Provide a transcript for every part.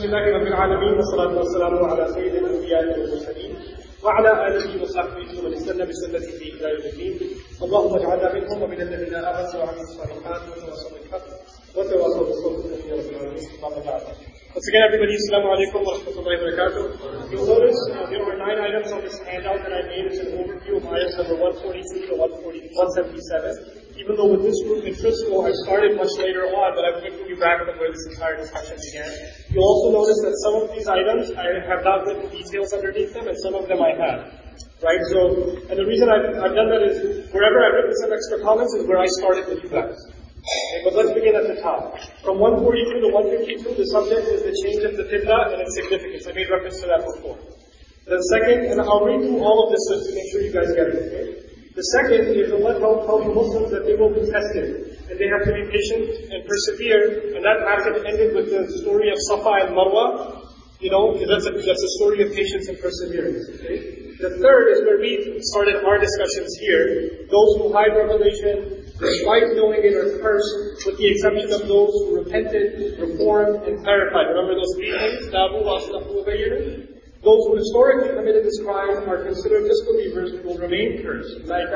الحمد لله رب العالمين والصلاة والسلام على سيد الأنبياء والمرسلين وعلى آله وصحبه ومن استنى بسنته إلى يوم الدين. اللهم اجعلنا منهم ومن الذين آمنوا وعملوا الصالحات وتواصوا بالحق وتواصوا بالصبر يا رب العالمين. Once again, everybody, Assalamu alaikum wa rahmatullahi wa barakatuh. You'll notice there are 9 items on this handout that I made. It's an overview of items number 142 to 177. Even though with this group in Frisco, I started much later on, but I'm taking you back from where this entire discussion began. You'll also notice that some of these items, I have not written details underneath them, and some of them I have. Right? So, and the reason I've done that is, wherever I've written some extra comments is where I started with you guys. Okay, but let's begin at the top. From 142 to 152, the subject is the change of the qibla and its significance. I made reference to that before. The second, and I'll read through all of this so to make sure you guys get it, okay? The second is Allah tells the Muslims that they will be tested, and they have to be patient and persevere, and that passage ended with the story of Safa and Marwa, that's a story of patience and perseverance, okay? The third is where we started our discussions here. Those who hide revelation, despite knowing it, are cursed, with the exception of those who repented, reformed, and clarified. Remember those 3 things? Those who historically committed this crime are considered disbelievers and will remain cursed.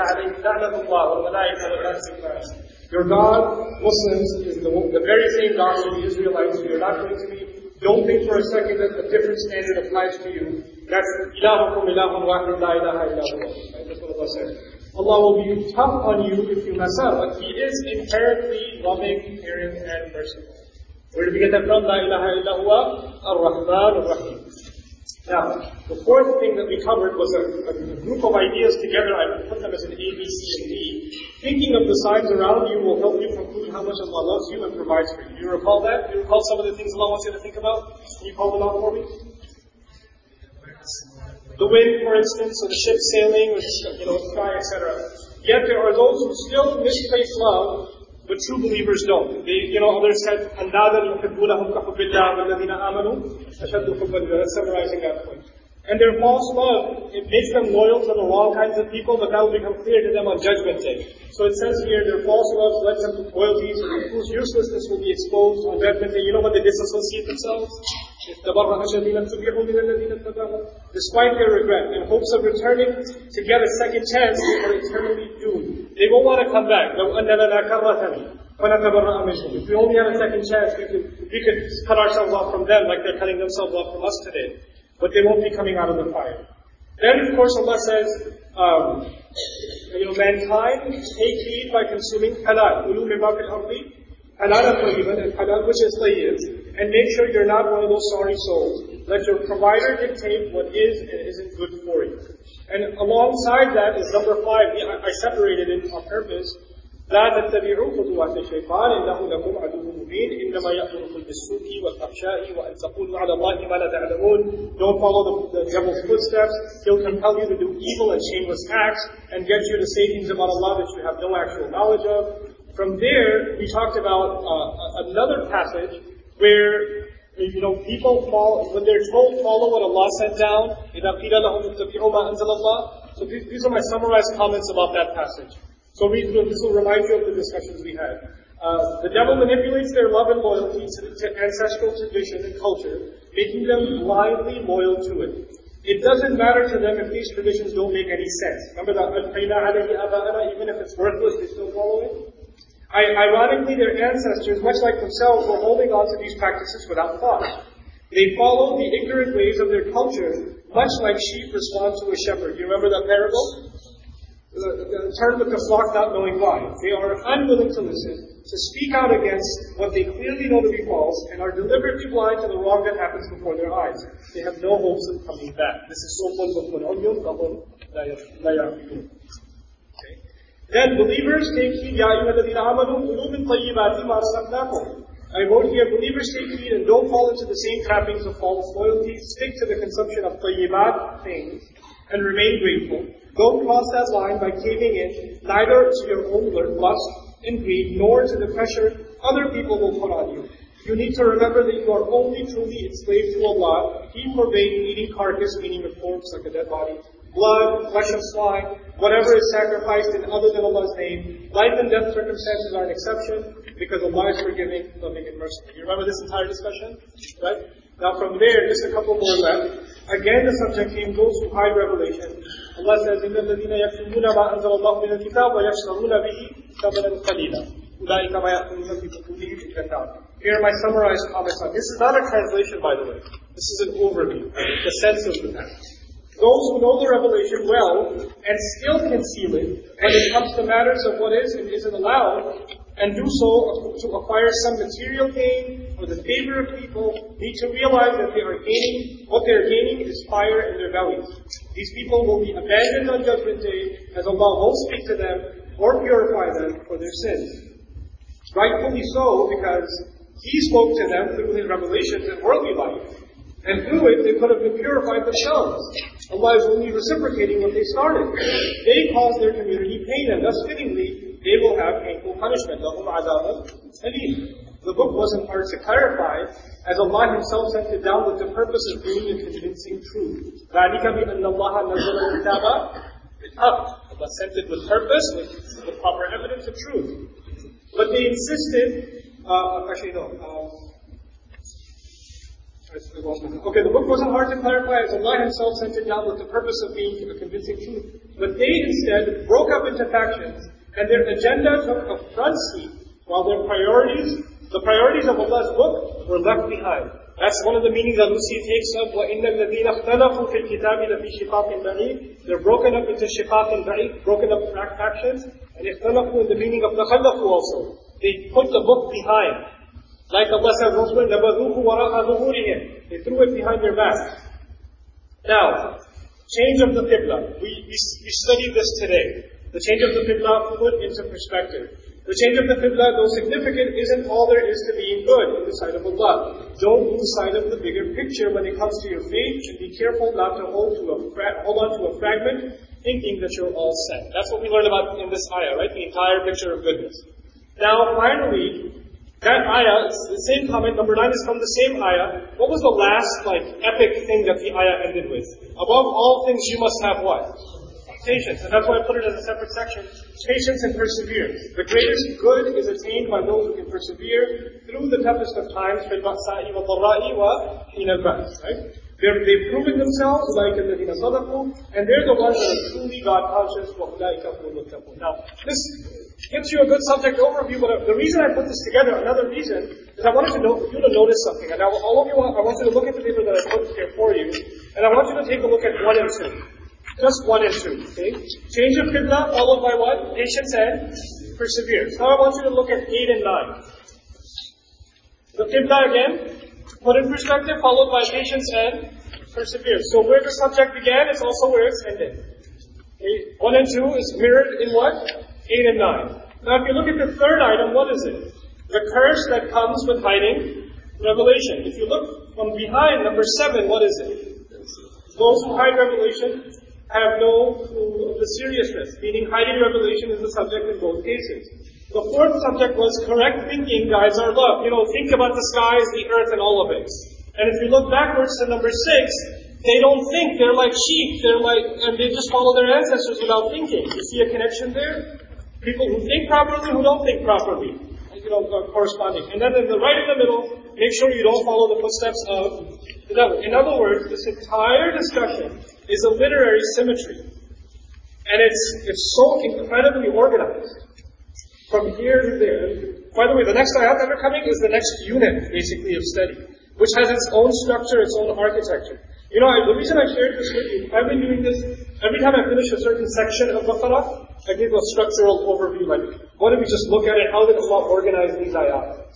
Your God, Muslims, is the very same God as the Israelites. You're not going to be. Don't think for a second that a different standard applies to you. That's ilahukum ilahun wahid la ilaha illa huwa. That's what Allah said. Allah will be tough on you if you mess up, but He is inherently loving, caring, and merciful. Where did we get that from? La ilaha illa huwa ar-Rahman ar-Rahim. Now, the fourth thing that we covered was a group of ideas together. I put them as an A, B, C, and D. Thinking of the signs around you will help you conclude how much Allah loves you and provides for you. Do you recall that? Do you recall some of the things Allah wants you to think about? Can you call them out for me? The wind, for instance, or the ship sailing, or the sky, etc. Yet there are those who still misplace love, but true believers don't. Others said, أَنَّادًا يُحِبُّونَهُمْ كَحُبِّ اللَّهِ وَالَّذِينَ آمَنُوا أَشَدُّ حُبًّا لِلَّهِ. Summarizing that point. And their false love, it makes them loyal to the wrong kinds of people, but that will become clear to them on Judgment Day. So it says here, their false love led them to loyalties whose uselessness will be exposed on Judgment Day. You know when they disassociate themselves? Despite their regret and hopes of returning to get a second chance, they are eternally doomed. They won't want to come back. If we only had a second chance, we could cut ourselves off from them like they're cutting themselves off from us today. But they won't be coming out of the fire. Then, of course, Allah says, mankind, take heed by consuming halal. Halal and halal, which is tayyib. And make sure you're not one of those sorry souls. Let your provider dictate what is and isn't good for you. And alongside that is number 5. I separated it on purpose. لا تتبعوا خطوات الشيطان إنه لكم عدو مبين إنما يأمركم بالسوء والفحشاء وأن تقولوا على الله ما لا تعلمون. Don't follow the devil's footsteps. He'll compel you to do evil and shameless acts and get you to say things about Allah that you have no actual knowledge of. From there, we talked about another passage where people when they're told follow what Allah sent down. إِذَا قِيلَ لَهُمُ اتَّبِعُوا مَا أَنزَلَ اللَّهِ. So these are my summarized comments about that passage. So this will remind you of the discussions we had. The devil manipulates their love and loyalty to ancestral tradition and culture, making them blindly loyal to it. It doesn't matter to them if these traditions don't make any sense. Remember that even if it's worthless, they still follow it? Ironically, their ancestors, much like themselves, were holding on to these practices without thought. They followed the ignorant ways of their culture, much like sheep respond to a shepherd. You remember that parable? Turn with the flock not knowing why. They are unwilling to listen, to speak out against what they clearly know to be false, and are deliberately blind to the wrong that happens before their eyes. They have no hopes of coming back. This is Then believers take heed, Ya ayyuhalladhina amanu, kulu min tayyibati ma razaqnakum. I wrote here, believers take heed and don't fall into the same trappings of false loyalty. Stick to the consumption of tayyibat things and remain grateful. Don't cross that line by caving in, neither to your own lust and greed, nor to the pressure other people will put on you. You need to remember that you are only truly enslaved to Allah. He forbade eating carcass, meaning a corpse like a dead body, blood, flesh of swine, whatever is sacrificed in other than Allah's name. Life and death circumstances are an exception, because Allah is forgiving, loving, and merciful. You remember this entire discussion? Right? Now from there, just a couple more left. Again, the subject came those who hide revelation. Allah says, إِنَّ الَّذِينَ يَكْتُمُونَ مَا أَنزَلَ اللَّهُ مِنَ الْكِتَابِ وَيَشْتَرُونَ بِهِ ثَمَنًا قَلِيلًا أُولَٰئِكَ مَا يَأْكُلُونَ فِي بُطُونِهِمْ إِلَّا النَّارَ. Here are my summarized comments on. This is not a translation, by the way. This is an overview, the sense of the text. Those who know the revelation well and still conceal it when it comes to matters of what is and isn't allowed, and do so to acquire some material gain or the favor of people, need to realize that what they are gaining is fire in their bellies. These people will be abandoned on Judgment Day, as Allah won't speak to them or purify them for their sins. Rightfully so, because He spoke to them through His revelations in worldly life, and through it they could have been purified themselves. Allah is only reciprocating what they started. They caused their community pain, and thus fittingly, they will have painful punishment. لَهُمْ عَذَابٌ أَلِيمٌ. The book wasn't hard to clarify, as Allah Himself sent it down with the purpose of bringing a convincing truth. ذَلِكَ بِأَنَّ اللَّهَ نَزَّلَ الْكِتَابَ بِالْحَقِّ. Allah sent it with purpose, with proper evidence of truth. But they insisted, Okay, the book wasn't hard to clarify, as Allah Himself sent it down with the purpose of being a convincing truth. But they instead broke up into factions, and their agenda took a front seat, while the priorities of Allah's book were left behind. That's one of the meanings that Lucy takes of وَإِنَّ الَّذِينَ اخْتَلَفُوا فِي الْكِتَابِ لَفِي شِقَاقٍ بَعِيدٍ. They're broken up into شِقَاقٍ بَعِيدٍ, broken up factions, and اخْتَلَفُوا in the meaning of تَخَلَّفُوا also. They put the book behind. Like Allah says elsewhere, نَبَذُوهُ وَرَاءَ ظُهُورِهِمْ. They threw it behind their backs. Now, change of the Qibla. We studied this today. The change of the Qibla put into perspective. The change of the Qibla, though significant, isn't all there is to being good in the sight of Allah. Don't lose sight of the bigger picture when it comes to your faith, and be careful not to hold on to a fragment, thinking that you're all set. That's what we learned about in this ayah, right? The entire picture of goodness. Now, finally, that ayah, the same comment, number 9 is from the same ayah. What was the last, epic thing that the ayah ended with? Above all things, you must have what? Patience. And that's why I put it as a separate section. Patience and perseverance. The greatest good is attained by those who can persevere through the toughest of times, right? They've proven themselves, and they're the ones that are truly God-conscious. Now, this gives you a good subject overview, but the reason I put this together, another reason, is I wanted you to notice something. And now all of you, I want you to look at the paper that I put here for you, and I want you to take a look at 1 and 2. Just 1 and 2, okay? Change of Qibla, followed by what? Patience and perseverance. Now I want you to look at 8 and 9. The Qibla again, put in perspective, followed by patience and perseverance. So where the subject began is also where it's ended. Okay? 1 and 2 is mirrored in what? 8 and 9. Now if you look at the third item, what is it? The curse that comes with hiding revelation. If you look from behind, number 7, what is it? Those who hide revelation have no clue of the seriousness, meaning hiding revelation is the subject in both cases. The fourth subject was correct thinking guides our love. Think about the skies, the earth, and all of it. And if you look backwards to number 6, they don't think, they're like sheep, and they just follow their ancestors without thinking. You see a connection there? People who think properly, who don't think properly, corresponding. And then in the right in the middle, make sure you don't follow the footsteps of the devil. In other words, this entire discussion is a literary symmetry. And it's so incredibly organized. From here to there. By the way, the next ayat that are coming is the next unit, basically, of study, which has its own structure, its own architecture. The reason I shared this with you, I've been doing this, every time I finish a certain section of Baqarah, I give a structural overview, what if we just look at it, how did Allah organize these ayat?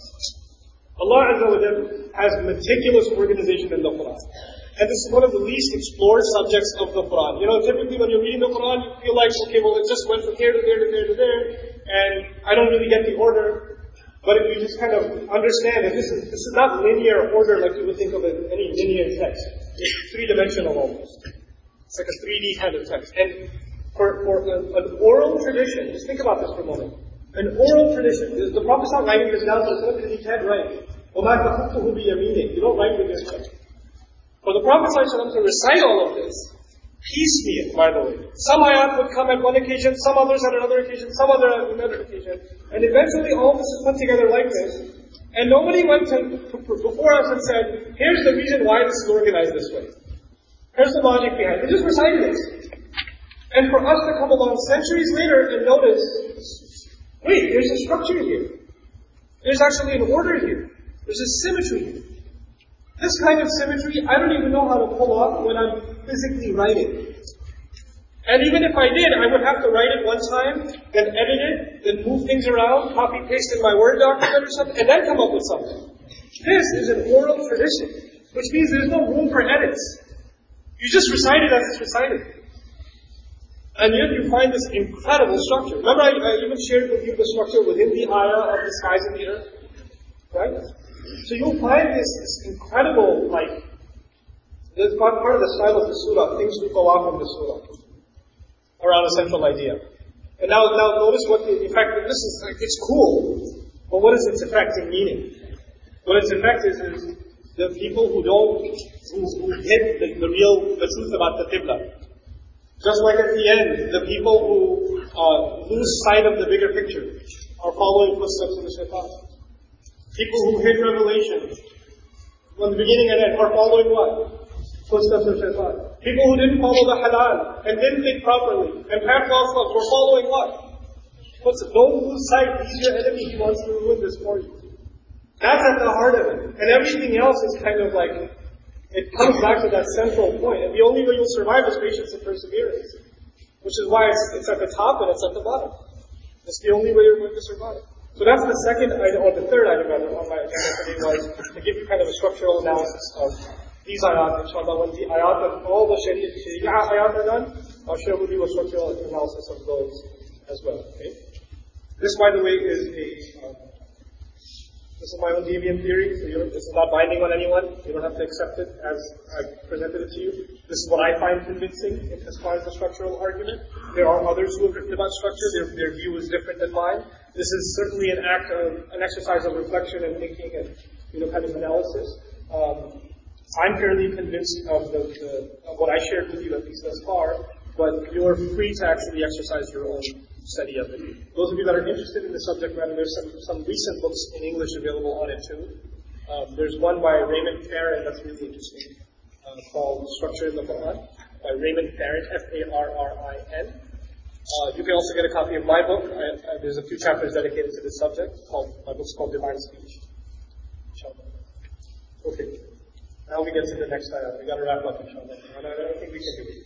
Allah Azza wa Jalla has meticulous organization in the Quran. And this is one of the least explored subjects of the Quran. Typically when you're reading the Quran, you feel like, okay, well, it just went from here to there to there to there, and I don't really get the order. But if you just kind of understand that this is not linear order like you would think of any linear text. It's 3-dimensional almost. It's like a 3D kind of text. And for an oral tradition, just think about this for a moment. An oral tradition, the Prophet's not writing this down, so it's not that he can't write. وَمَا تَخُطُّهُ بِيَمِينِكَ. You don't write with your hand. For the Prophet ﷺ to recite all of this, piecemeal, by the way. Some ayat would come at one occasion, some others at another occasion, some other at another occasion. And eventually all this is put together like this. And nobody went before us and said, here's the reason why this is organized this way. Here's the logic behind it. They just recited it. And for us to come along centuries later and notice, wait, there's a structure here. There's actually an order here. There's a symmetry here. This kind of symmetry, I don't even know how to pull off when I'm physically writing. And even if I did, I would have to write it one time, then edit it, then move things around, copy paste in my Word document or something, and then come up with something. This is an oral tradition, which means there's no room for edits. You just recite it as it's recited. And yet you find this incredible structure. Remember I even shared with you the structure within the ayah of the skies and the earth? Right? So you'll find this incredible, there's part of the style of the surah, things will go off in the surah around a central idea. And now notice what the effect of this is. It's cool, but what is its effect in meaning? What its effect is the people who hit the truth about the Qibla. Just like at the end, the people who lose sight of the bigger picture are following footsteps of the shaitan. People who hit revelation from the beginning and end are following what? Footsteps of shaitan. People who didn't follow the halal and didn't think properly and packed off love were following what? Don't lose sight. He's your enemy. He wants to ruin this for you. That's at the heart of it. And everything else is kind of it comes back to that central point. And the only way you'll survive is patience and perseverance. Which is why it's at the top and it's at the bottom. It's the only way you're going to survive. So that's the second item, or the third item rather, on my agenda today was to give you kind of a structural analysis of these ayat. Inshallah, when the ayat of all the Sharia ayat are done, I'll share with you a structural analysis of those as well. Okay? This, by the way, is this is my own deviant theory, so this is not binding on anyone. You don't have to accept it as I presented it to you. This is what I find convincing as far as the structural argument. There are others who have written about structure. Their view is different than mine. This is certainly an exercise of reflection and thinking and kind of analysis. I'm fairly convinced of what I shared with you, at least thus far, but you're free to actually exercise your own study of it. Those of you that are interested in the subject matter, there's some recent books in English available on it too. There's one by Raymond Farron that's really interesting, called Structure in the Quran, by Raymond Farron, F-A-R-R-I-N. You can also get a copy of my book. There's a few chapters dedicated to this subject. My book's called Divine Speech. Okay. Now we get to the next ayah. We got to wrap up, inshallah. I don't think we can do it.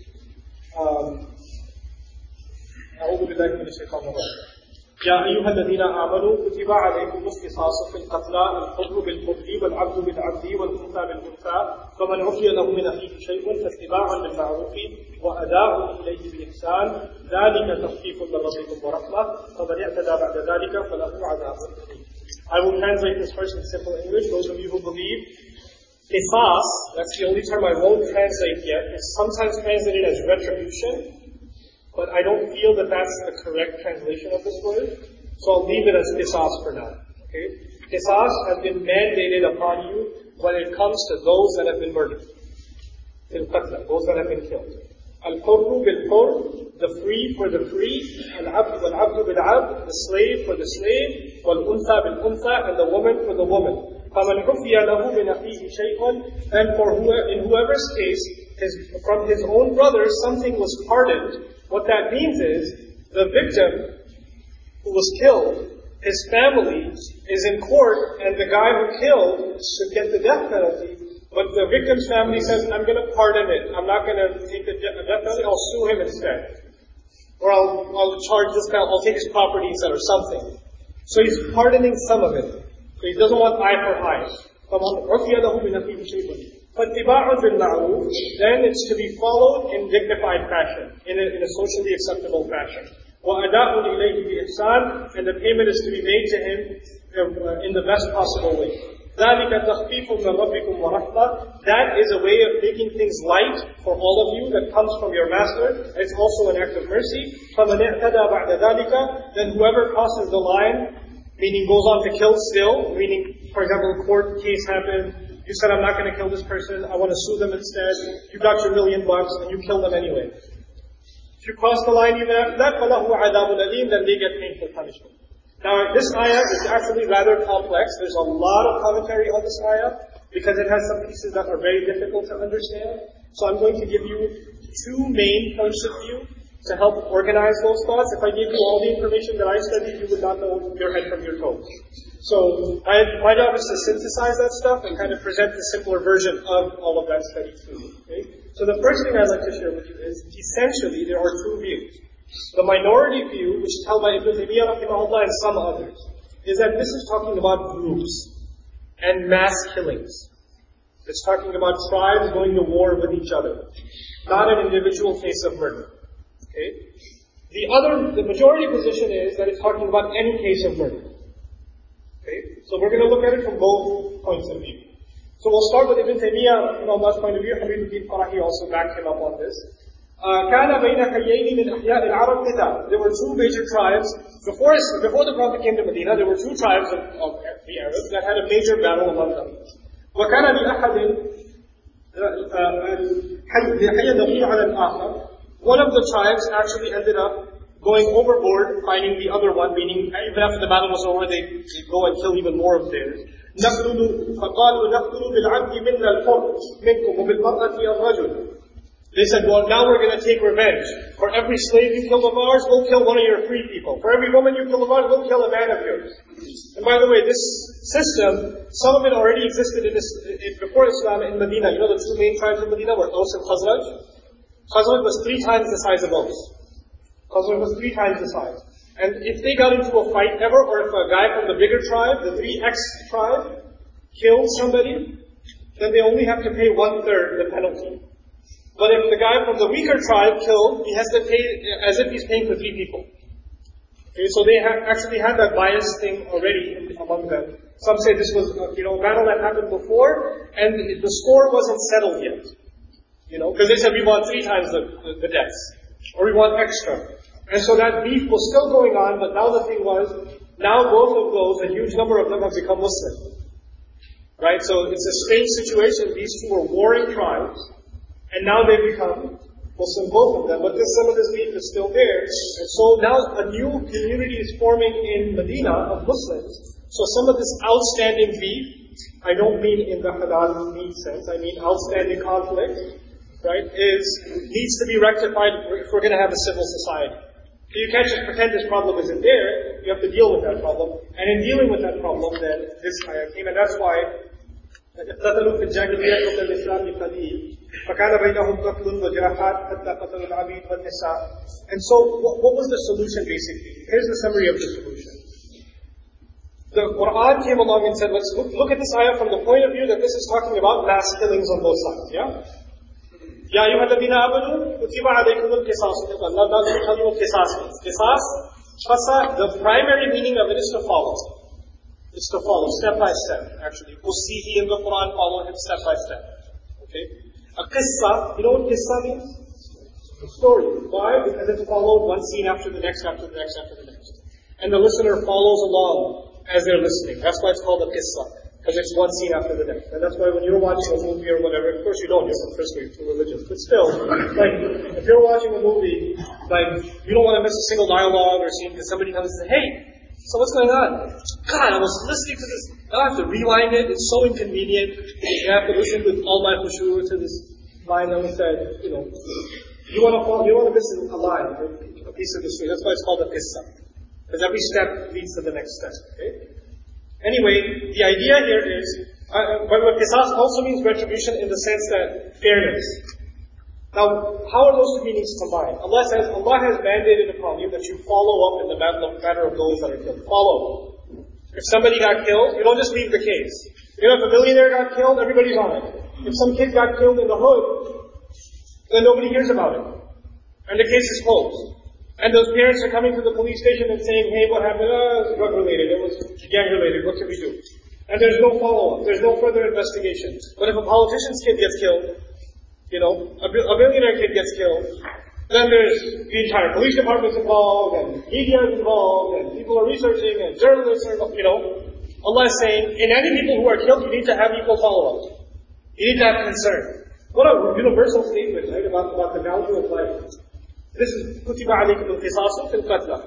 أعوذ بالله من الشيطان الرجيم. يا أيها الذين آمنوا كتب عليكم القصاص في القتلى الحر بالحر والعبد بالعبد والأنثى بالأنثى فمن عفي له من أخيه شيء فاتباع بالمعروف وأداء إليه بإحسان ذلك تخفيف من ربكم ورحمة فمن اعتدى بعد ذلك فله عذاب أليم. I will translate this first in simple English. Those of you who believe qisas, that's the only term I won't translate yet, is sometimes translated as retribution. But I don't feel that that's the correct translation of this word, so I'll leave it as qisas for now. Okay? Qisas has been mandated upon you when it comes to those that have been murdered. Those that have been killed. Al-hurru bil-hurr, the free for the free, al-abd wal-abdu bil-abd, the slave for the slave, wal-untha bil-untha, and the woman for the woman. فَمَنْ عُفِيَ لَهُ مِنْ أَخِيهِ شَيْءٌ, and in whoever's case, from his own brother, something was pardoned. What that means is, the victim who was killed, his family is in court, and the guy who killed should get the death penalty, but the victim's family says, I'm going to pardon it. I'm not going to take the death penalty, I'll sue him instead. Or I'll charge this guy, I'll take his property instead, or something. So he's pardoning some of it. So he doesn't want eye for eye. فَاتِّبَاعٌ بِالْمَعْرُوفِ, then it's to be followed in dignified fashion, in a socially acceptable fashion. وَأَدَاءٌ إِلَيْهِ بِإِحْسَانٍ, and the payment is to be made to him in the best possible way. ذَلِكَ تَخْفِيفٌ مِنْ رَبِّكُمْ وَرَحْمَةٌ, that is a way of making things light for all of you that comes from your master. It's also an act of mercy. فَمَنْ اعْتَدَى بَعْدَ ذَلِكَ, then whoever crosses the line, meaning goes on to kill still, meaning, for example, a court case happened, you said, I'm not going to kill this person, I want to sue them instead, you got your $1 million and you kill them anyway. If you cross the line even after that, فَلَهُ عَذَابٌ أَلِيمٌ, then they get painful punishment. Now, this ayah is actually rather complex. There's a lot of commentary on this ayah because it has some pieces that are very difficult to understand. So I'm going to give you two main points of view to help organize those thoughts. If I gave you all the information that I studied, you would not know your head from your toes. So my job is to synthesize that stuff and kind of present the simpler version of all of that study to you. Okay? So the first thing I'd like to share with you is, essentially, there are two views. The minority view, which is held by Ibn Taymiyyah rahimahullah and some others, is that this is talking about groups and mass killings. It's talking about tribes going to war with each other, not an individual case of murder. Okay? The majority position is that it's talking about any case of murder. Okay? So we're going to look at it from both points of view. So we'll start with Ibn Taymiyyah from Allah's point of view. Habibuddin Farahi also backed him up on this. كان بين حيين من أحياء العرب قتال. There were two major tribes. Before the Prophet came to Medina, there were two tribes of the Arabs that had a major battle among them. وكان لأحد الحي النقيع على الآخر. One of the tribes actually ended up going overboard, finding the other one, meaning even after the battle was over, they go and kill even more of theirs. فقالوا نقتل بالعبد منا الحر منكم وبالمرأة الرجل. They said, well, now we're going to take revenge. For every slave you kill of ours, we'll kill one of your free people. For every woman you kill of ours, we'll kill a man of yours. And by the way, this system, some of it already existed before Islam in Medina. You know the two main tribes of Medina were Aus and Khazraj? Khazraj was 3 times the size of Aus. Khazraj was 3 times the size. And if they got into a fight ever, or if a guy from the bigger tribe, the 3X tribe, killed somebody, then they only have to pay 1/3 the penalty. But if the guy from the weaker tribe killed, he has to pay as if he's paying for 3 people. Okay, so they actually had that bias thing already among them. Some say this was a battle that happened before, and the score wasn't settled yet. Because they said we want 3 times the deaths, or we want extra. And so that beef was still going on, but now the thing was, now both of those, a huge number of them have become Muslim. Right? So it's a strange situation. These two are warring tribes. And now they've become Muslim, both of them, but some of this beef is still there. And so now a new community is forming in Medina of Muslims. So some of this outstanding beef, I don't mean in the halal meat sense, I mean outstanding conflict, right, needs to be rectified if we're going to have a civil society. So you can't just pretend this problem isn't there, you have to deal with that problem. And in dealing with that problem, then this ayah came, and that's why اقتتلوا في الجاهلية قبل الإسلام بقليل فكان بينهم قتل وجراحات حتى قتلوا العبيد والنساء. And so, what was the solution basically? Here's the summary of the solution. The Quran came along and said, let's look at this ayah from the point of view that this is talking about mass killings on both sides. Yeah? يا أيها الذين آمنوا كتب عليكم القصاص. Now let me tell you what qisas means. Qisas, the primary meaning of it is to follow. It's to follow, step by step, actually. Usihi in the Quran, follow him step by step. Okay? A qissa, you know what qissa means? A story. Why? Because it's followed one scene after the next, after the next, after the next. And the listener follows along as they're listening. That's why it's called a qissa. Because it's one scene after the next. And that's why when you're watching a movie or whatever, of course you don't, you're from first grade, too religious. But still, if you're watching a movie, you don't want to miss a single dialogue or scene because somebody comes and says, hey, so what's going on? God, I was listening to this. I have to rewind it. It's so inconvenient. You have to listen with all my khushu to this line that was said. You want to miss a line, a piece of the story. That's why it's called a qissa. Because every step leads to the next step. Okay? Anyway, the idea here is, but qisas also means retribution in the sense that fairness. Now, how are those two meanings combined? Allah says, Allah has mandated upon you that you follow up in the matter of those that are killed. Follow. If somebody got killed, you don't just leave the case. If a millionaire got killed, everybody's on it. If some kid got killed in the hood, then nobody hears about it. And the case is closed. And those parents are coming to the police station and saying, hey, what happened? It was drug related, it was gang related, what can we do? And there's no follow-up, there's no further investigation. But if a politician's kid gets killed, a billionaire kid gets killed, then there's the entire police department's involved, and media is involved, and people are researching, and journalists are involved, Allah is saying, in any people who are killed, you need to have equal follow-up. You need to have concern. What a universal statement, right, about the value of life. This is كُتِبَ عَلَيْكُمُ الْقِصَاصُ فِي الْقَتْلَى.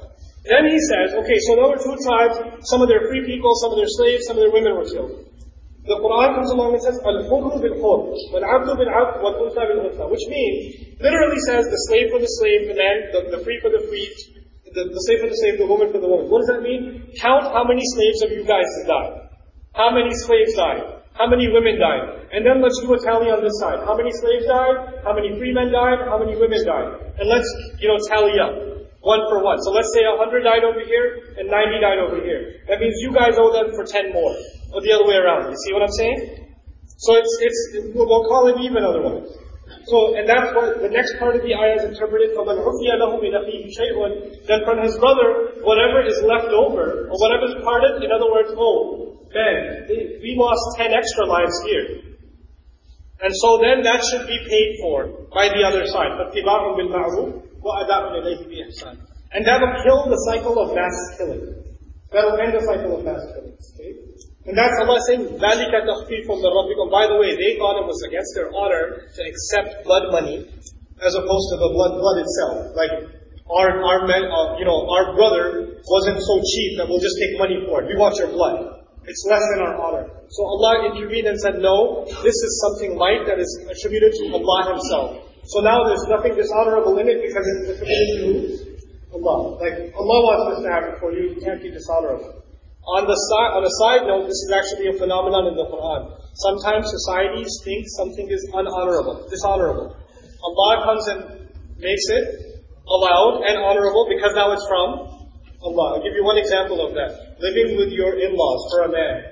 Then he says, okay, so there were two tribes, some of their free people, some of their slaves, some of their women were killed. The Quran comes along and says, Al-Hurru bil-Hurr, wal-Abdu bil-Abd, wal-Unsa bil-Unsa, which means, literally says, the slave for the slave, the man, the free for the free, the slave for the slave, the woman for the woman. What does that mean? Count how many slaves of you guys died. How many slaves died? How many women died? And then let's do a tally on this side. How many slaves died? How many free men died? How many women died? And let's, tally up. One for one. So let's say 100 died over here and 90 died over here. That means you guys owe them for 10 more. Or the other way around. You see what I'm saying? So we'll call it even otherwise. So, and that's what the next part of the ayah is interpreted, فَمَنْ عُفِيَ لَهُ مِنْ أَخِيهِ شَيْءٌ. Then from his brother, whatever is left over, or whatever is parted, in other words, Ben, we lost 10 extra lives here. And so then that should be paid for by the other side. فَاتِّبَاعٌ بِالْمَعْرُوفِ وَأَدَاءٌ إِلَيْهِ بِإِحْسَانٍ. And that'll kill the cycle of mass killing. That'll end the cycle of mass killing. Okay? And that's Allah saying, ذَلِكَ تَخْفِيفٌ مِّن رَبِّكُمْ. By the way, they thought it was against their honor to accept blood money as opposed to the blood itself. Like, our brother wasn't so cheap that we'll just take money for it. We want your blood. It's less than our honor. So Allah intervened and said, no, this is something light that is attributed to Allah Himself. So now there's nothing dishonorable in it because it's attributed to Allah. Like, Allah wants this to happen for you. You can't be dishonorable. On a side note, this is actually a phenomenon in the Quran. Sometimes societies think something is dishonorable. Allah comes and makes it allowed and honorable because now it's from Allah. I'll give you one example of that. Living with your in-laws for a man.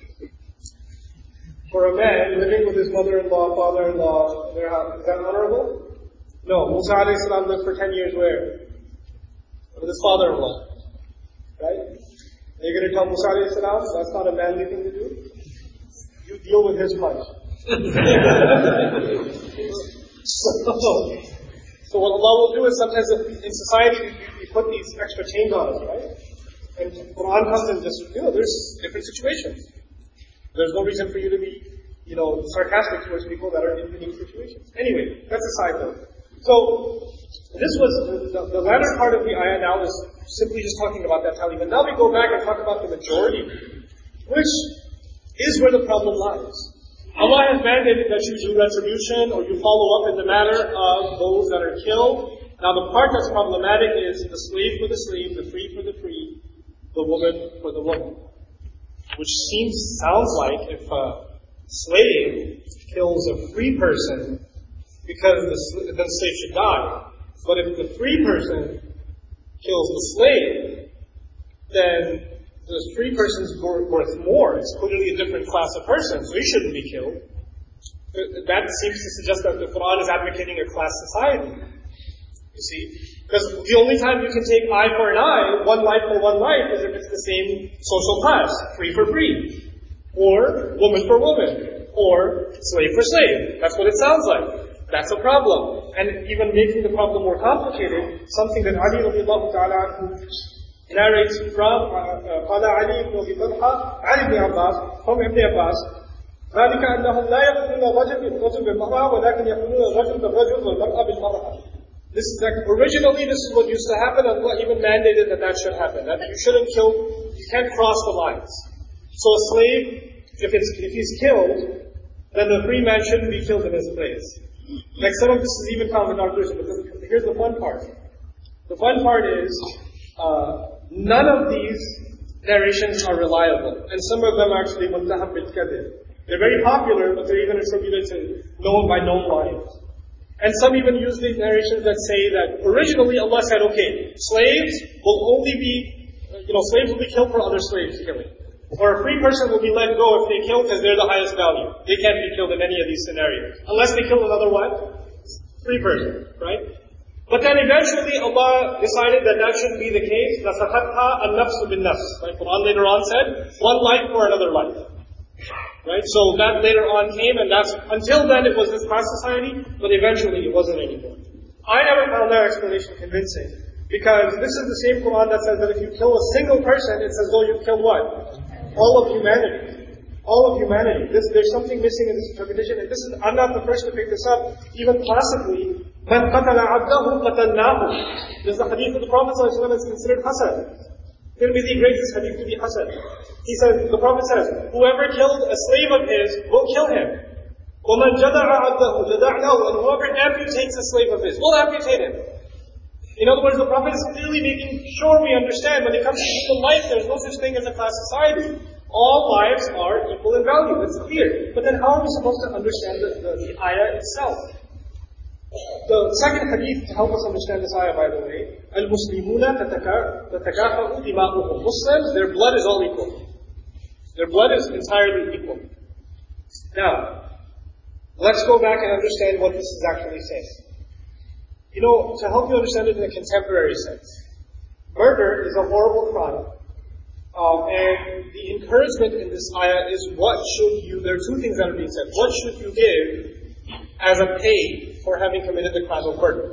For a man, living with his mother-in-law, father-in-law, their house, is that honorable? No. Musa alayhi salam lived for 10 years where? With his father-in-law. Right? Are you going to tell Musa alayhi salam, that's not a manly thing to do? You deal with his punch. So what Allah will do is sometimes in society we put these extra chains on us, right? And Quran comes and just, there's different situations. There's no reason for you to be, sarcastic towards people that are in unique situations. Anyway, that's a side note. So, this was, the latter part of the ayah now is simply just talking about that tally. But now we go back and talk about the majority, which is where the problem lies. Allah has mandated that you do retribution or you follow up in the matter of those that are killed. Now the part that's problematic is the slave for the slave, the free for the free, the woman for the woman. Which sounds like if a slave kills a free person, because then the slave should die. But if the free person kills the slave, then the free person's worth more. It's clearly a different class of person, so he shouldn't be killed. That seems to suggest that the Quran is advocating a class society. You see? Because the only time you can take eye for an eye, one life for one life, is if it's the same social class. Free for free. Or woman for woman. Or slave for slave. That's what it sounds like. That's a problem. And even making the problem more complicated, something that Ali radiallahu ta'ala narrates from قال علي بن أبي طلحة عن ابن عباس from Ibn Abbas ذلك أنهم لا يقتلون الرجل بالمرأة ولكن يقتلون الرجل بالرجل والمرأة بالمرأة. This is like, originally this is what used to happen, and Allah even mandated that should happen. That you shouldn't kill, you can't cross the lines. So a slave, if he's killed, then the free man shouldn't be killed in his place. Like some of this is even found in our tradition, but here's the fun part. The fun part is, none of these narrations are reliable, and some of them actually muntahab bil kadhib. They're very popular, but they're even attributed to known lions. And some even use these narrations that say that originally Allah said, okay, slaves will be killed for other slaves killing. Or a free person will be let go if they kill because they're the highest value. They can't be killed in any of these scenarios. Unless they kill another what? Free person, right? But then eventually Allah decided that shouldn't be the case. لَسَخَتْهَا النَّفْسُ بِالنَّفْسِ. Like Quran later on said, one life for another life. Right? So that later on came, and until then it was this class society, but eventually it wasn't anymore. I never found that explanation convincing, because this is the same Quran that says that if you kill a single person, it's as though you've killed what? All of humanity. All of humanity. There's something missing in this interpretation, and I'm not the first to pick this up. Even classically, مَنْ قَتَلَ عَبْدَهُ قَتَلْنَاهُ. This is the hadith of the Prophet ﷺ is considered Hasan. Tirmidhi grades this hadith to be Hasan. He says, the Prophet says, whoever killed a slave of his, we'll kill him. وَمَنْ جَدَعَ عَبْدَهُ جَدَعْنَاهُ. And whoever amputates a slave of his, we'll amputate him. In other words, the Prophet is clearly making sure we understand when it comes to human life, there's no such thing as a class society. All lives are equal in value. That's clear. But then how are we supposed to understand the ayah itself? The second hadith to help us understand this ayah, by the way, الْمُسْلِمُونَ تَتَكَافَأُ دِمَاؤُهُم. Muslims, their blood is all equal. Their blood is entirely equal. Now, let's go back and understand what this is actually saying. You know, to help you understand it in a contemporary sense, murder is a horrible crime. And the encouragement in this ayah is there are two things that are being said. What should you give as a pay for having committed the crime of murder?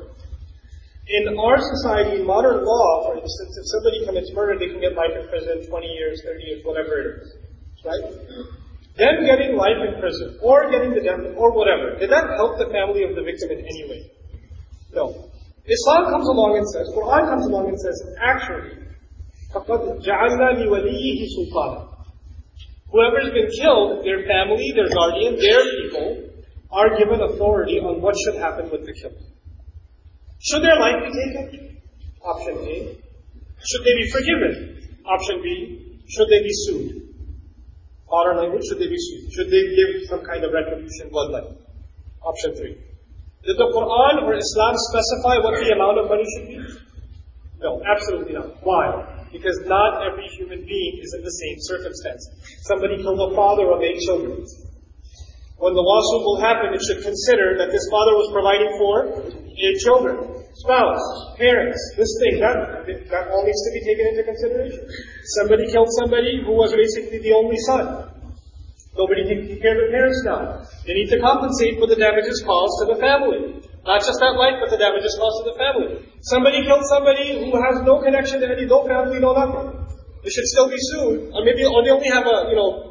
In our society, in modern law, for instance, if somebody commits murder, they can get life in prison, 20 years, 30 years, whatever it is. Right? Them getting life in prison, or getting the death, or whatever, did that help the family of the victim in any way? No. Islam comes along and says, Quran comes along and says, actually, فَقَدْ جَعَلْنَا لِوَلِيِّهِ سُلْطَانًا. Whoever's been killed, their family, their guardian, their people, are given authority on what should happen with the killed. Should their life be taken? Option A. Should they be forgiven? Option B. Should they be sued? Modern language, should they be sued? Should they give some kind of retribution, bloodline? Option 3. Did the Quran or Islam specify what the amount of money should be? No, absolutely not. Why? Because not every human being is in the same circumstance. Somebody killed a father of 8 children. When the lawsuit will happen, it should consider that this father was providing for 8 children. Spouse, parents, this thing, that all needs to be taken into consideration. Somebody killed somebody who was basically the only son. Nobody can take care of the parents now. They need to compensate for the damages caused to the family. Not just that life, but the damages caused to the family. Somebody killed somebody who has no connection to no family, no nothing. They should still be sued. Or they only have a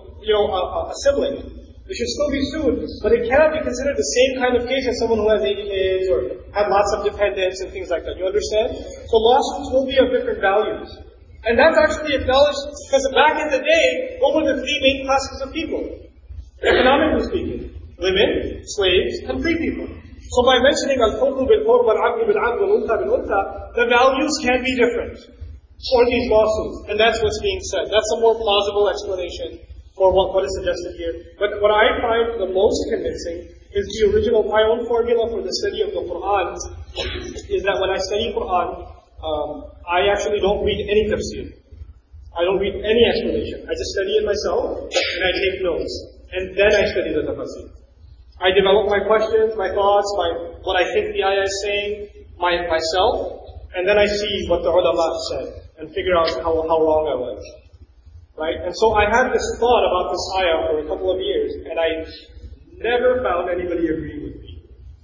sibling. They should still be sued. But it cannot be considered the same kind of case as someone who has 8 kids or had lots of dependents and things like that. You understand? So lawsuits will be of different values. And that's actually acknowledged because back in the day, what were the 3 main classes of people? Economically speaking, women, slaves, and free people. So by mentioning al-hurru bil-hurr wal-'abdu bil-'abd wal-untha bil-untha, the values can be different for these lawsuits. And that's what's being said. That's a more plausible explanation for what is suggested here. But what I find the most convincing is the original, my own formula for the study of the Quran is that when I study Quran, I actually don't read any tafsir. I don't read any explanation. I just study it myself, and I take notes. And then I study the tafsir. I develop my questions, my thoughts, what I think the ayah is saying, myself, and then I see what the ulama said, and figure out how wrong I was. Right? And so I had this thought about this ayah for a couple of years, and I never found anybody agree with me.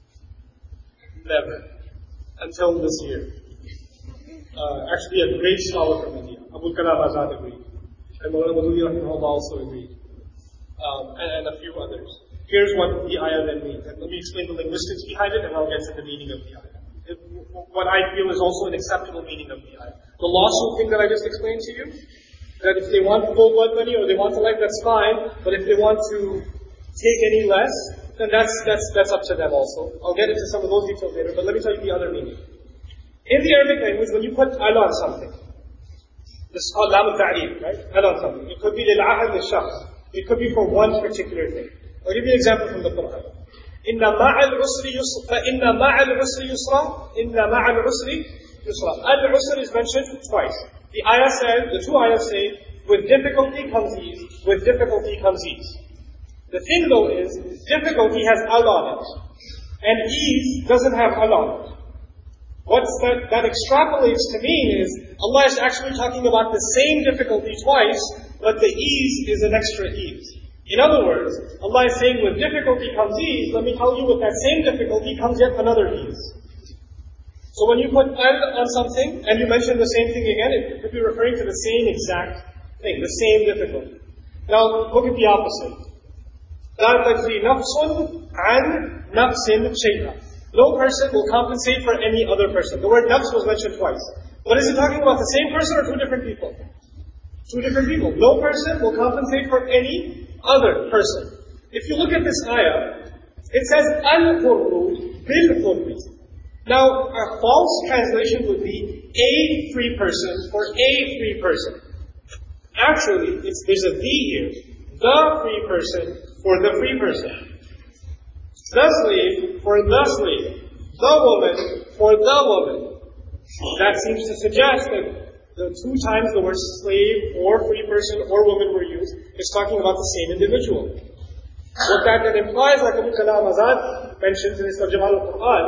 Never. Until this year. Actually, a great scholar from India, Abul Kalam Azad, agreed. And Mawlana Madhuri Rahimahullah also agreed. And a few others. Here's what the ayah then means. And let me explain the linguistics behind it, and I'll get to the meaning of the ayah. What I feel is also an acceptable meaning of the ayah. The lawsuit thing that I just explained to you, that if they want full blood money or they want the life, that's fine. But if they want to take any less, then that's up to them also. I'll get into some of those details later, but let me tell you the other meaning. In the Arabic language, when you put al on something, this is called lam al-ta'rif, right? Al on something. It could be lil-ahad lil-shakhs. It could be for one particular thing. I'll give you an example from the Quran. Inna ma'al usri yusra. Inna ma'al usri yusra. Inna ma'al usri yusra. Al-usr is mentioned twice. The ayah says, the 2 ayahs say, with difficulty comes ease, with difficulty comes ease. The thing though is, difficulty has al on it. And ease doesn't have al on it. What that extrapolates to mean is, Allah is actually talking about the same difficulty twice, but the ease is an extra ease. In other words, Allah is saying with difficulty comes ease, let me tell you with that same difficulty comes yet another ease. So when you put al on something, and you mention the same thing again, it could be referring to the same exact thing, the same difficulty. Now look at the opposite. لا تجزي نفس عن نفس شيئا. No person will compensate for any other person. The word nafs was mentioned twice. But is it talking about the same person or two different people? Two different people. No person will compensate for any other person. If you look at this ayah, it says al-hurru bil-hurri. Now, a false translation would be a free person for a free person. Actually, there's a the here. The free person for the free person. The slave for the slave. The woman for the woman. That seems to suggest that the two times the words slave or free person or woman were used, it's talking about the same individual. What that then implies, like Abu Kalam Azad mentions in his Tarjumah al-Quran,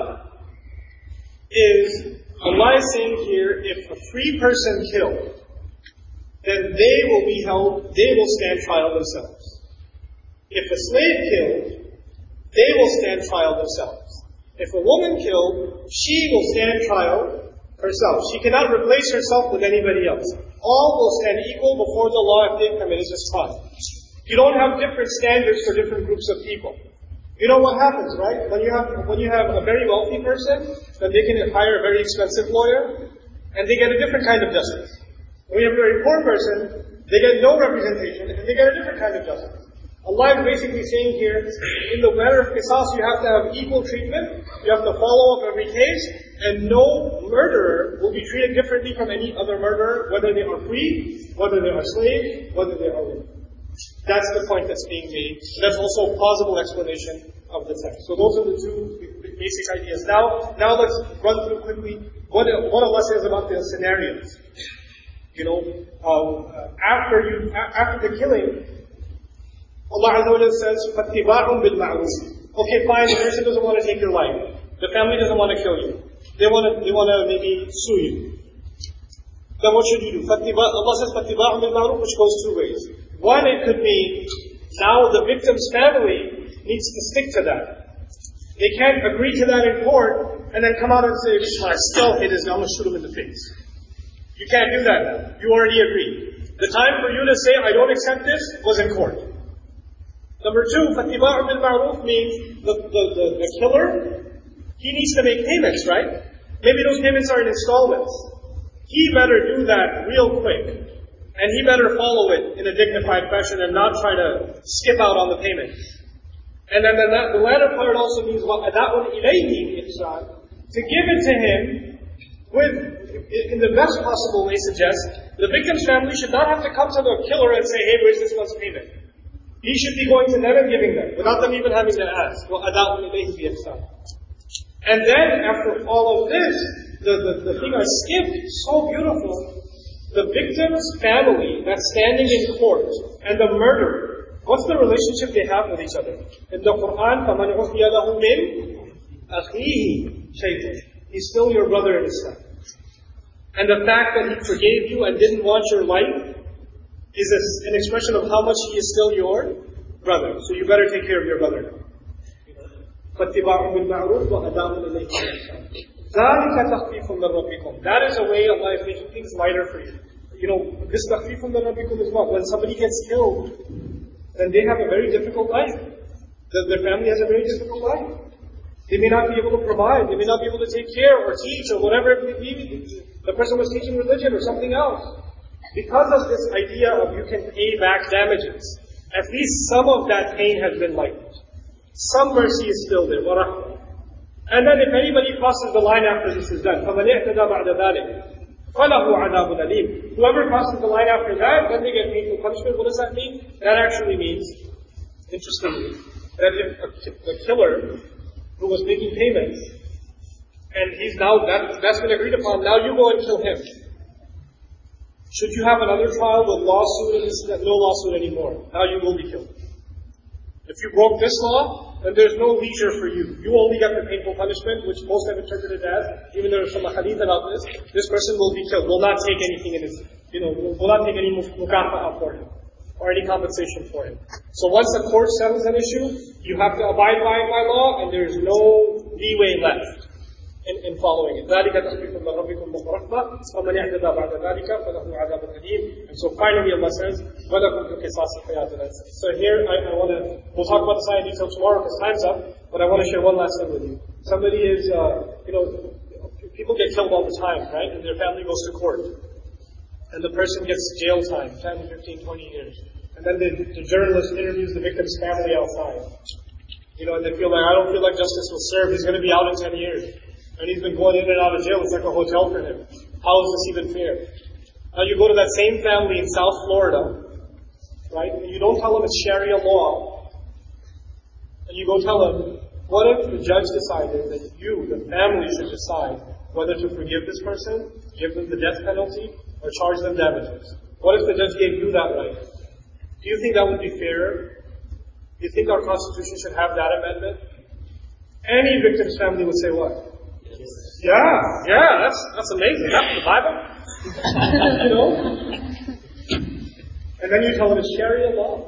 is Allah is saying here, if a free person killed, then they will be held, they will stand trial themselves. If a slave killed, they will stand trial themselves. If a woman killed, she will stand trial herself. She cannot replace herself with anybody else. All will stand equal before the law if they committed this crime. You don't have different standards for different groups of people. You know what happens, right? When you have a very wealthy person, then they can hire a very expensive lawyer, and they get a different kind of justice. When you have a very poor person, they get no representation, and they get a different kind of justice. Allah is basically saying here, in the matter of qisas, you have to have equal treatment, you have to follow up every case, and no murderer will be treated differently from any other murderer, whether they are free, whether they are slaves, whether they are women. That's the point that's being made. That's also a plausible explanation of the text. So those are the two basic ideas. Now let's run through quickly what Allah says about the scenarios. After the killing, Allah Azza wa Jalla says, فَاتِّبَاعٌ بِالْمَعْرُوفِ. Okay, fine, the person doesn't want to take your life. The family doesn't want to kill you. They want to maybe sue you. Then what should you do? Allah says, فَاتِّبَاعٌ بِالْمَعْرُوفِ, which goes two ways. One, it could mean, now the victim's family needs to stick to that. They can't agree to that in court, and then come out and say, I still hate his, I'm going to shoot him in the face. You can't do that now. You already agreed. The time for you to say, I don't accept this, was in court. Number two, فَاتِّبَاعٌ بِالْمَعْرُوفِ means the killer, he needs to make payments, right? Maybe those payments are in installments. He better do that real quick. And he better follow it in a dignified fashion and not try to skip out on the payment. And then the latter part also means وَأَدَاءٌ إِلَيْهِ إِحْسَانٌ, to give it to him with, in the best possible way, suggests the victim's family should not have to come to the killer and say, hey, where's this month's payment? He should be going to them and giving them, without them even having to ask. وَأَدَاءٌ إِلَيْهِ بِإِحْسَانٌ. And then, after all of this, the thing I skipped, so beautiful, the victim's family that's standing in court and the murderer, what's the relationship they have with each other? In the Quran, فَمَنْ عُفِيَ لَهُ مِنْ أَخِيهِ شَيْءٌ, he's still your brother in Islam. And the fact that he forgave you and didn't want your life is an expression of how much he is still your brother. So you better take care of your brother now. فَاتِّبَاعٌ بِالْمَعْرُوفِ وَأَدَاءٌ إِلَيْهِ بِإِحْسَانٍ. ذَلِكَ تَخْفِيفٌ مِّن رَبِّكُمْ. That is a way Allah is making things lighter for you. This تَخْفِيفٌ مِّن رَبِّكُمْ is what? When somebody gets killed, then they have a very difficult life. Their family has a very difficult life. They may not be able to provide. They may not be able to take care or teach or whatever it may be. The person was teaching religion or something else. Because of this idea of you can pay back damages, at least some of that pain has been lightened. Some mercy is still there. And then if anybody crosses the line after this is done, فَمَنْ اعْتَدَى بَعْدَ ذَلِكَ فَلَهُ عَذَابٌ أَلِيمٌ. Whoever crosses the line after that, then they get painful punishment. What does that mean? That actually means, interestingly, that if the killer who was making payments, and he's now, that's been agreed upon, now you go and kill him. Should you have another trial with lawsuit and this, no lawsuit anymore? Now you will be killed. If you broke this law, then there's no leisure for you. You only get the painful punishment, which most have interpreted as, even though there's some hadith about this person will be killed, will not take anything in his, will not take any mukafa'a for him, or any compensation for him. So once the court settles an issue, you have to abide by law, and there's no leeway left in following it. ذَلِكَ تَخْفِيفٌ مِّن رَبِّكُمْ وَرَحْمَةٌ وَمَنْ اعْتَدَى بَعْدَ ذَلِكَ فَلَهُ عَذَابٌ أَلِيمٌ. And so finally Allah says, وَلَكُمْ فِي الْقِصَاصِ حَيَاةٌ. So here we'll talk about the science detail tomorrow because time's up, but I want to share one last thing with you. Somebody is, people get killed all the time, right? And their family goes to court. And the person gets jail time, 10, 15, 20 years. And then the journalist interviews the victim's family outside. And they feel like, I don't feel like justice was served. He's going to be out in 10 years. And he's been going in and out of jail. It's like a hotel for him. How is this even fair? Now you go to that same family in South Florida, right? And you don't tell them it's Sharia law. And you go tell them, what if the judge decided that you, the family, should decide whether to forgive this person, give them the death penalty, or charge them damages? What if the judge gave you that right? Do you think that would be fair? Do you think our Constitution should have that amendment? Any victim's family would say what? Yeah, that's amazing. That's the Bible. And then you tell them it's Sharia law.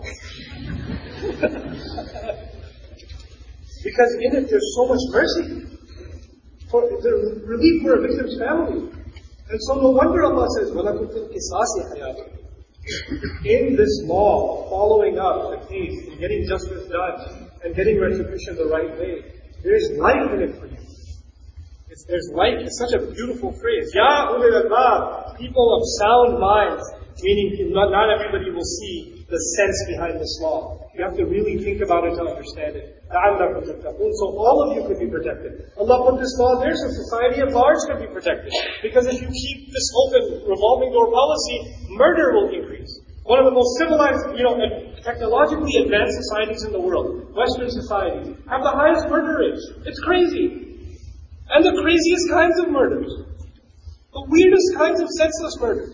Because in it there's so much mercy. For the relief for a victim's family. And so no wonder Allah says, وَلَكُمْ فِي الْقِصَاصِ حَيَاةٌ. In this law, following up the case, and getting justice done, and getting retribution the right way, there's life in it for you. There's life. It's such a beautiful phrase. Ya ulil albab, people of sound minds, meaning not everybody will see the sense behind this law. You have to really think about it to understand it. So all of you could be protected. Allah put this law there so society at large could be protected. Because if you keep this open revolving door policy, murder will increase. One of the most civilized, and technologically advanced societies in the world, Western societies, have the highest murder rates. It's crazy. And the craziest kinds of murders. The weirdest kinds of senseless murders.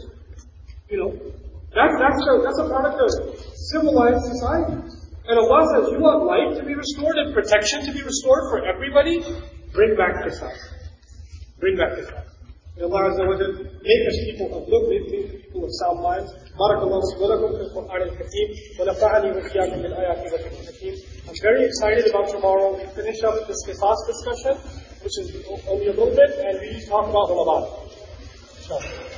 That's a product of civilized societies. And Allah says, you want life to be restored and protection to be restored for everybody? Bring back qisas. Bring back qisas. And Allah Azza wa Jal, make us people of good, make people of sound minds. Barakallahu lakum fil Qur'an al-Kareem, wa nafa'ani wa iyyakum bil ayati wa al-Hakim. I'm very excited about tomorrow. We finish up this qisas discussion, which is only a little bit, and we talk about Ramadan. Inshallah.